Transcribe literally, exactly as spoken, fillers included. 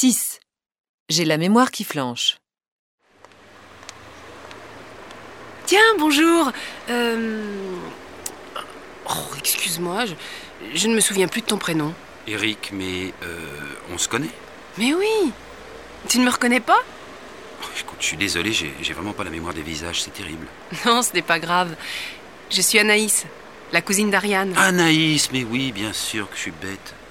six. J'ai la mémoire qui flanche. Tiens, bonjour. Euh... Oh, excuse-moi, je, je ne me souviens plus de ton prénom. Eric, mais euh, on se connaît? Mais oui. Tu ne me reconnais pas? Oh, écoute, je suis désolé, j'ai, j'ai vraiment pas la mémoire des visages, c'est terrible. Non, ce n'est pas grave. Je suis Anaïs, la cousine d'Ariane. Anaïs, mais oui, bien sûr que je suis bête.